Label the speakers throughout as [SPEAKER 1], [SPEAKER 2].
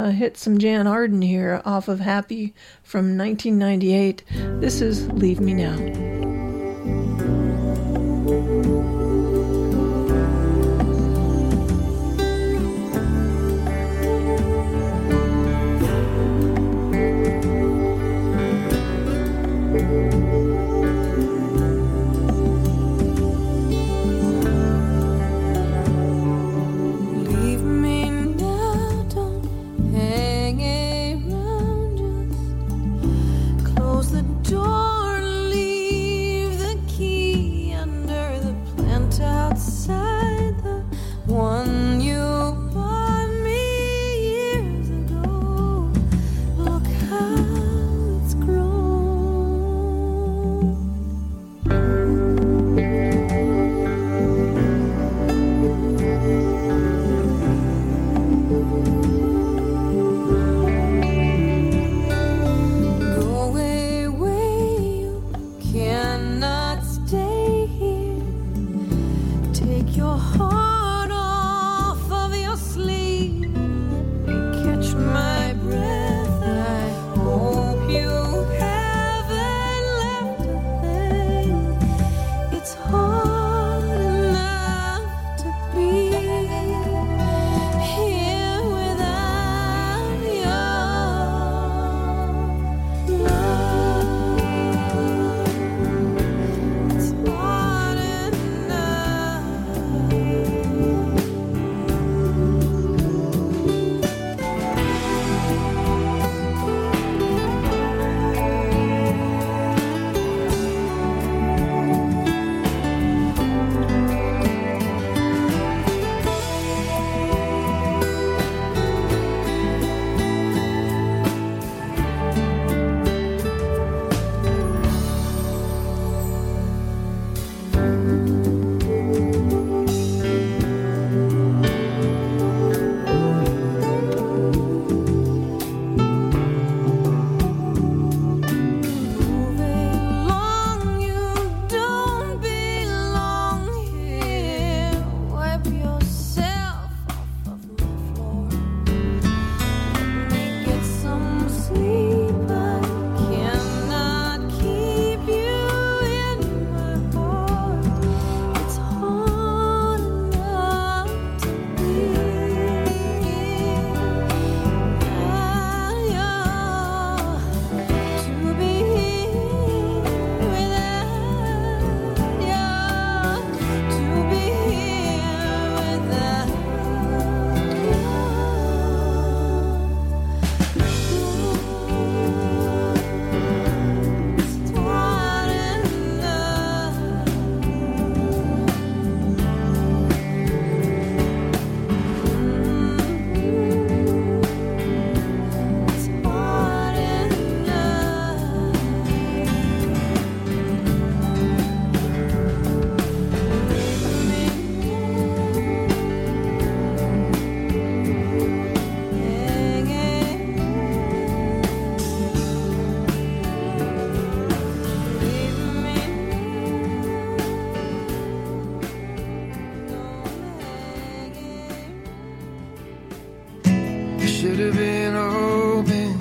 [SPEAKER 1] Hit some Jan Arden here off of Happy from 1998. This is Leave Me Now.
[SPEAKER 2] Should have been open,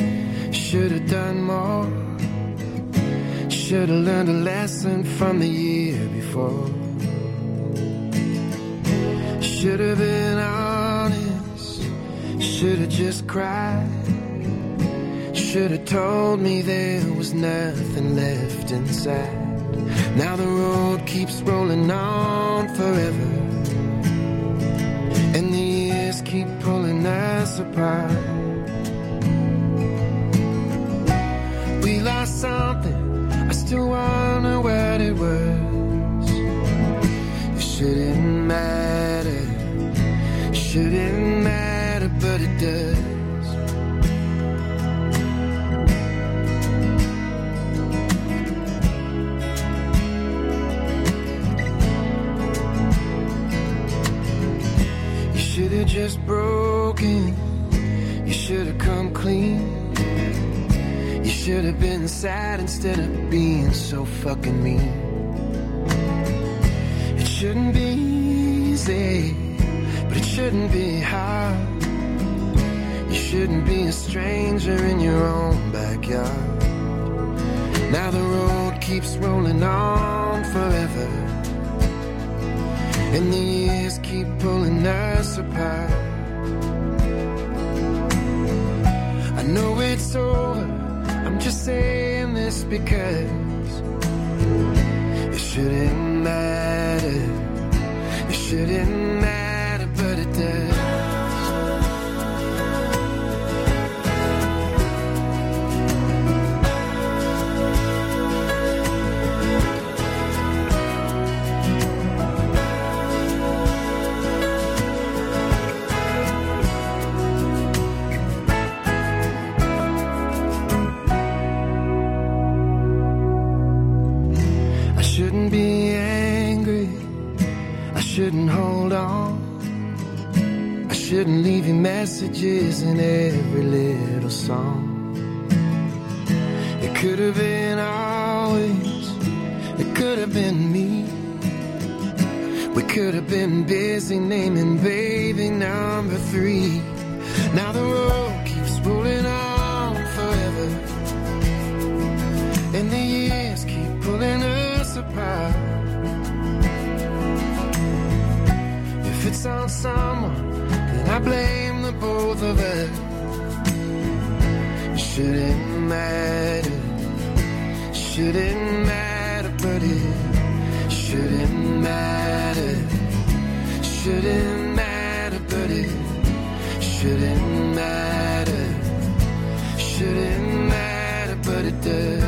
[SPEAKER 2] should have done more, should have learned a lesson from the year before. Should have been honest, should have just cried, should have told me there was nothing left inside. Now the road keeps rolling on forever, and the years keep pulling us apart. We lost something, I still wonder what it was. It shouldn't matter, but it does. You should have just broken, you should have come clean. You should have been sad instead of being so fucking mean. It shouldn't be easy, but it shouldn't be hard. You shouldn't be a stranger in your own backyard. Now the road keeps rolling on forever, and the years keep pulling us apart. I know it's over, I'm just saying this because it shouldn't matter. It shouldn't matter, but it does. Shouldn't be angry, I shouldn't hold on, I shouldn't leave you messages in every little song. It could have been always, it could have been me. We could have been busy naming baby number 3. Now the road keeps rolling on forever, and the years keep pulling us apart. If it's on someone, then I blame the both of us. It shouldn't matter, shouldn't matter, but it shouldn't matter, shouldn't matter, but it shouldn't matter, shouldn't matter, but it does.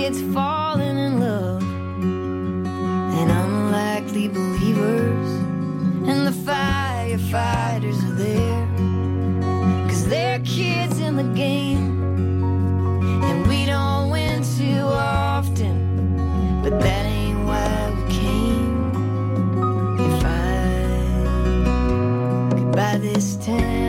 [SPEAKER 3] kids falling in love, and unlikely believers, and the firefighters are there, 'cause they're kids in the game, and we don't win too often, but that ain't why we came. If I could buy this town,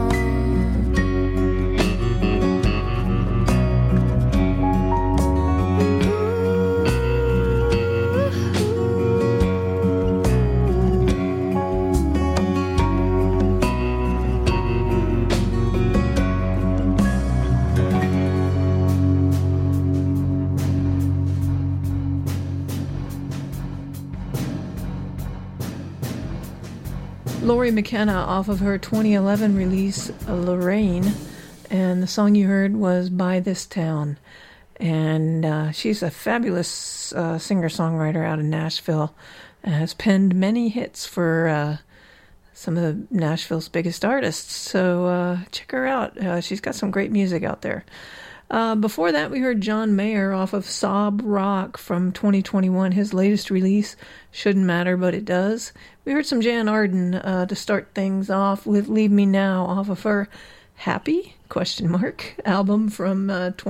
[SPEAKER 1] Lori McKenna off of her 2011 release Lorraine, and the song you heard was By This Town. And she's a fabulous singer-songwriter out of Nashville, and has penned many hits for some of Nashville's biggest artists. So check her out. She's got some great music out there. Before that, we heard John Mayer off of Sob Rock from 2021, his latest release, Shouldn't Matter, But It Does. We heard some Jan Arden to start things off with Leave Me Now off of her Happy? Album from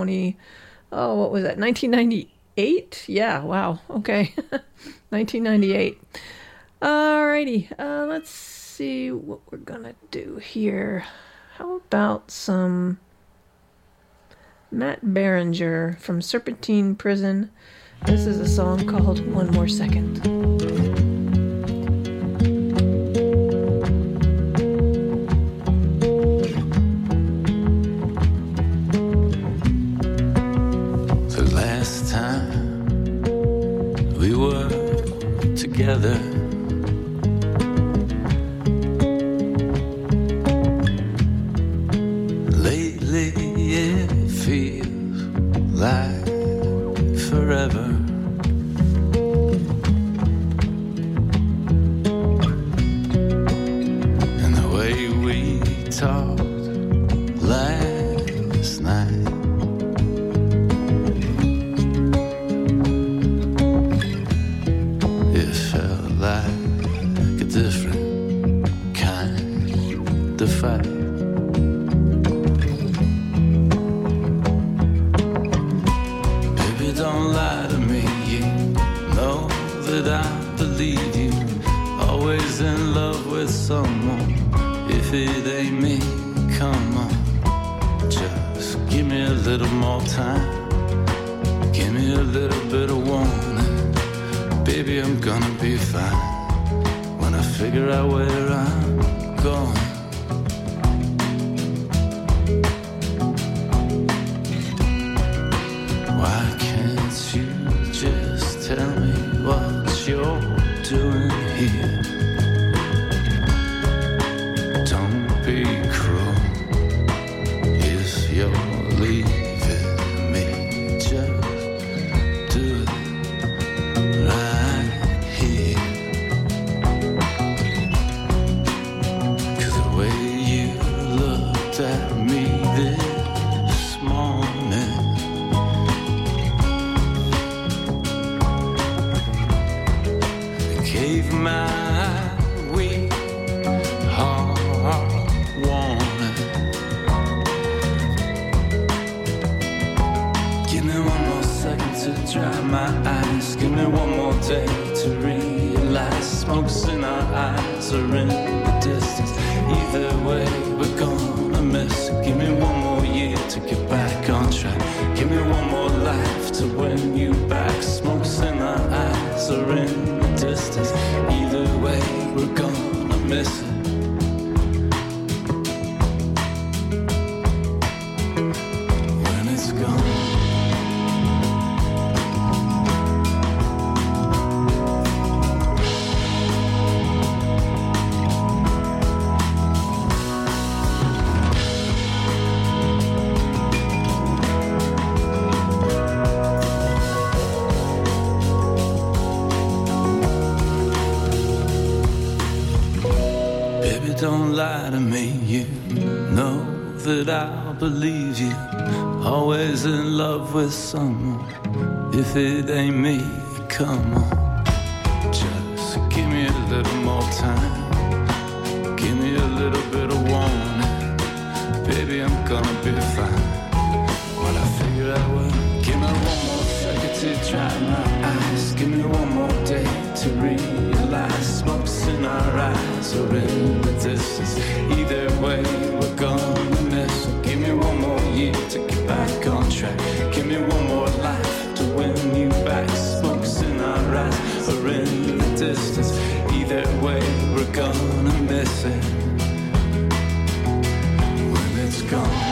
[SPEAKER 1] 1998? Yeah, wow, okay. 1998. Alrighty, let's see what we're gonna do here. How about some Matt Berringer from Serpentine Prison. This is a song called One More Second.
[SPEAKER 4] The last time we were together, lately it feels like forever. And the way we talked last night, it felt like a different kind of fight. Don't lie to me, you know that I believe you. Always in love with someone. If it ain't me, come on, just give me a little more time. Give me a little bit of warning. Baby, I'm gonna be fine when I figure out where I'm going. Tell me what you're doing here. Don't be cruel if you're leaving me. Just do it right here. 'Cause the way you looked at me this morning, gave my weak heart warning. Give me one more second to dry my eyes. Give me one more day to realize smokes in our eyes are in the distance. Either way, we're gonna miss it. Give me one more year to get back on track. Give me one more life to win you back. Smokes in our eyes are in distance. Either way, we're gonna miss it. When it's gone. Don't lie to me, you know that I'll believe you, always in love with someone. If it ain't me, come on, just give me a little more time. Give me a little bit of warning. Baby, I'm gonna be fine when I figure out what. Give me one more second to dry my eyes. Give me one more day to realize smoke's in our eyes or in the distance. Either way, we're gonna miss. Give me one more year to get back on track. Give me one more life to win you back. Smoke's in our eyes or in the distance. Either way, we're gonna miss it when it's gone.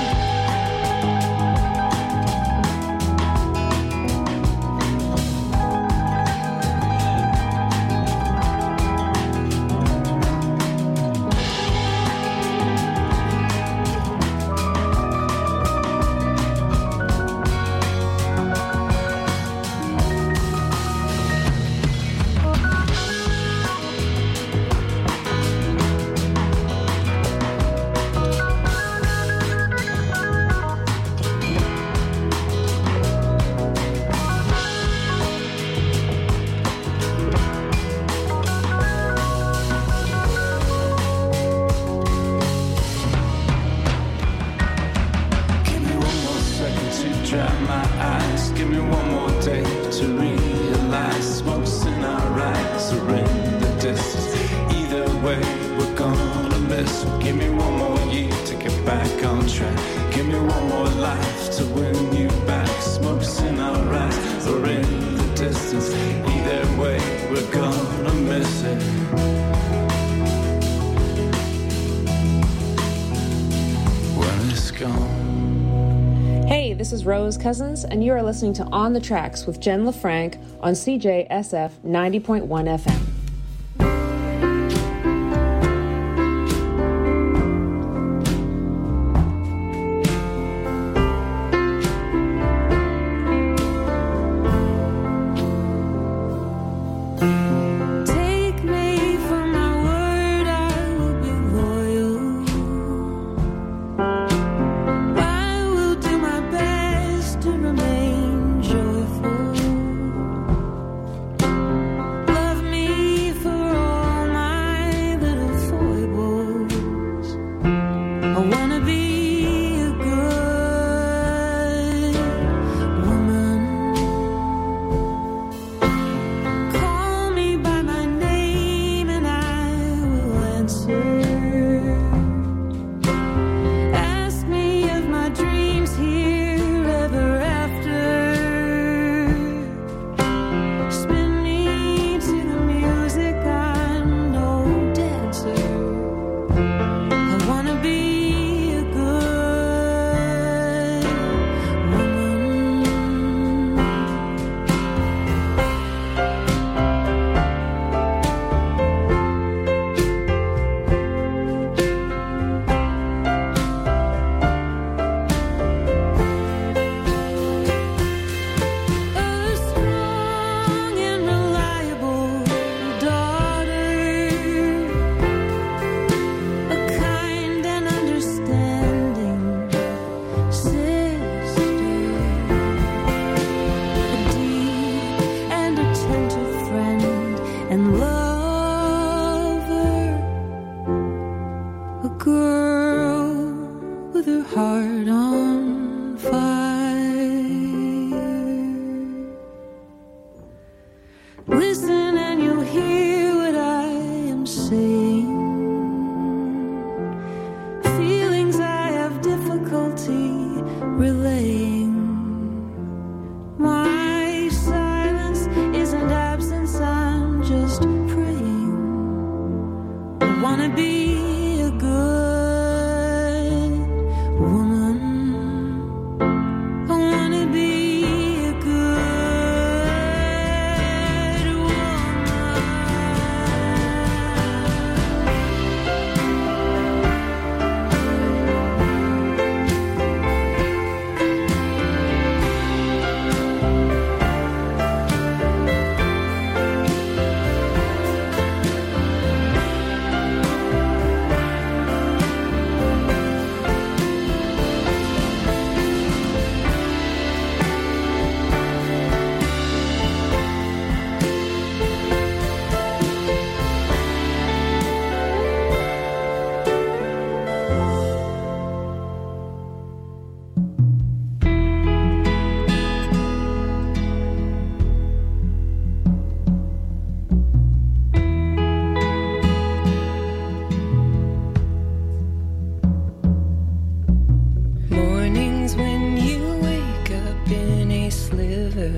[SPEAKER 5] This is Rose Cousins, and you are listening to On the Tracks with Jen LaFranc on CJSF 90.1 FM.
[SPEAKER 6] Remain joyful. Love me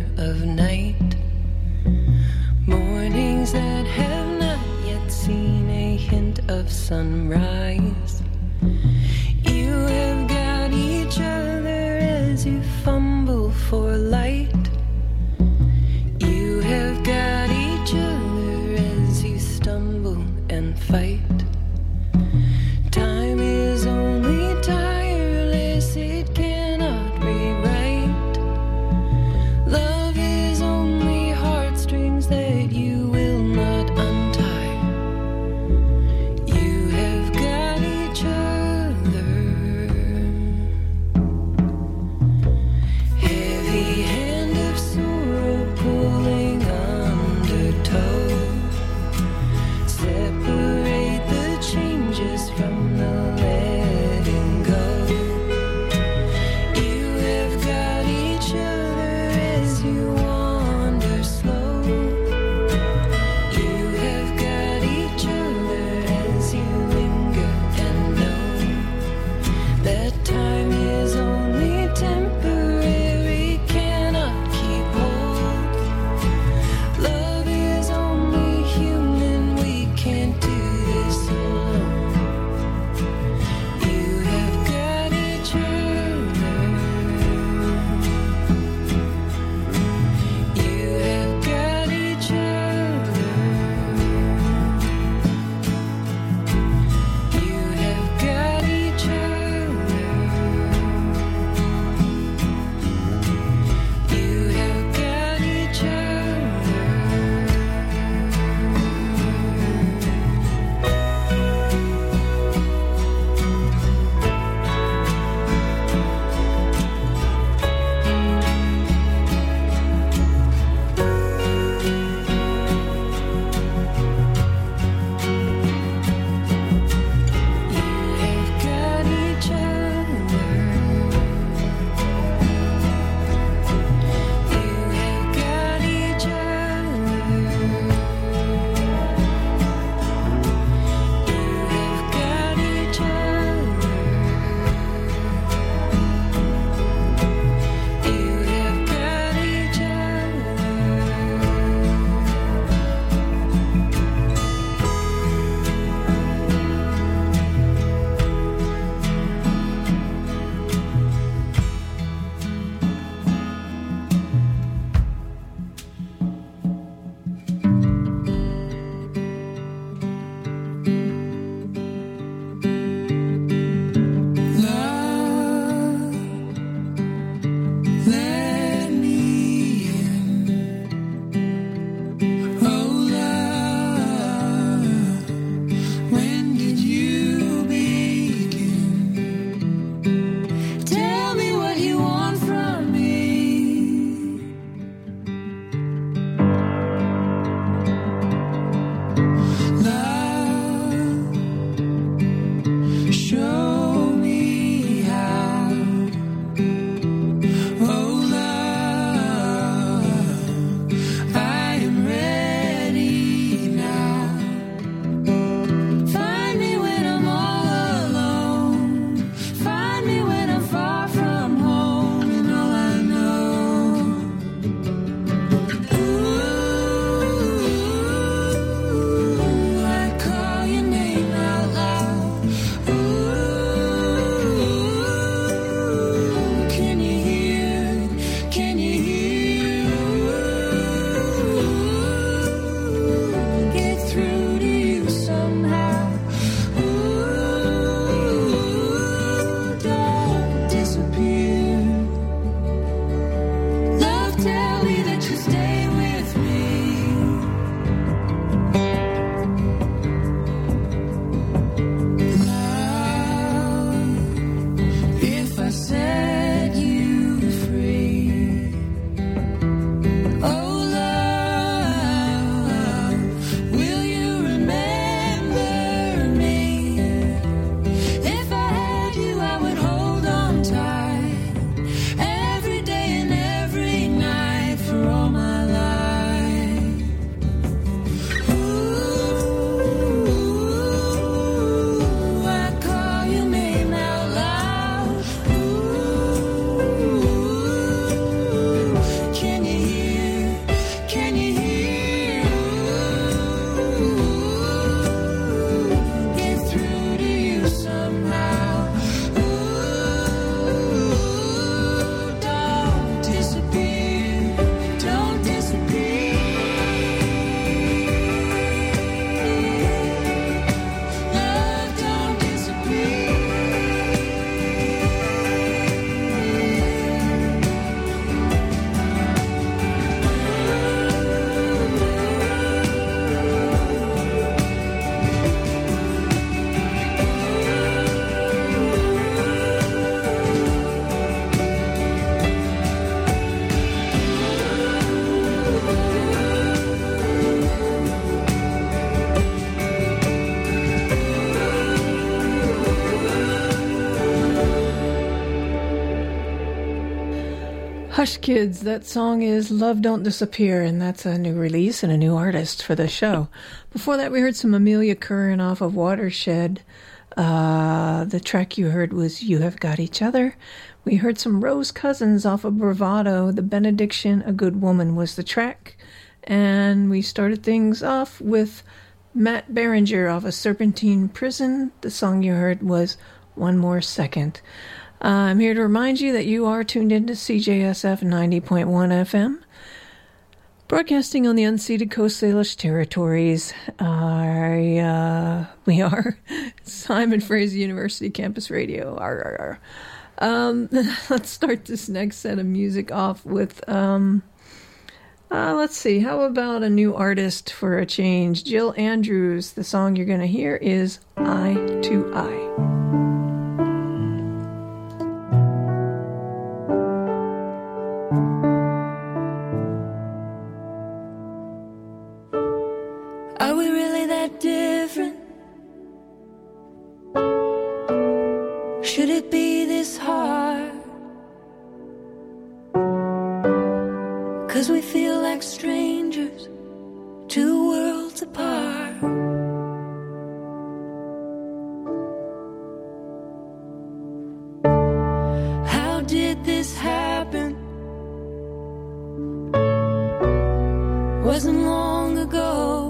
[SPEAKER 6] summer of night. Mornings that have not yet seen a hint of sunrise. You have got each other as you fumble for light. You have got each other as you stumble and fight. Time is only tireless, it cannot rewrite. Love is only heartstrings that you will not untie. You have got each other. Heavy hand of sorrow pulling undertow. Separate the
[SPEAKER 1] Hush Kids, that song is Love Don't Disappear, and that's a new release and a new artist for the show. Before that, we heard some Amelia Curran off of Watershed. The track you heard was You Have Got Each Other. We heard some Rose Cousins off of Bravado. The Benediction, A Good Woman was the track. And we started things off with Matt Berenger off of Serpentine Prison. The song you heard was One More Second. I'm here to remind you that you are tuned into CJSF 90.1 FM, broadcasting on the unceded Coast Salish territories. We are Simon Fraser University Campus Radio. Let's start this next set of music off with, let's see, how about a new artist for a change? Jill Andrews. The song you're going to hear is Eye to Eye.
[SPEAKER 3] Are we really that different? Should it be this hard? 'Cause we feel like strangers, two worlds apart. How did this happen? Wasn't long ago.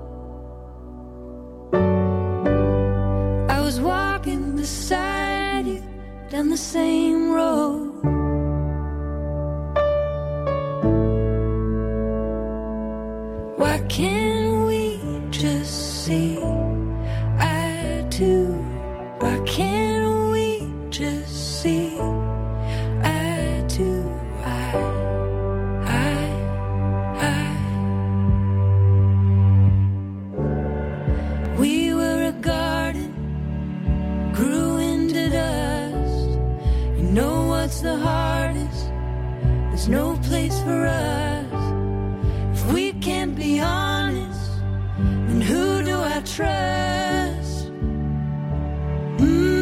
[SPEAKER 3] I was walking beside you down the same road. Why can't we just see eye to? Why can't we just see eye to eye? We were a garden, grew into dust. You know what's the hardest? There's no place for us. If we can't be honest, then who do I trust?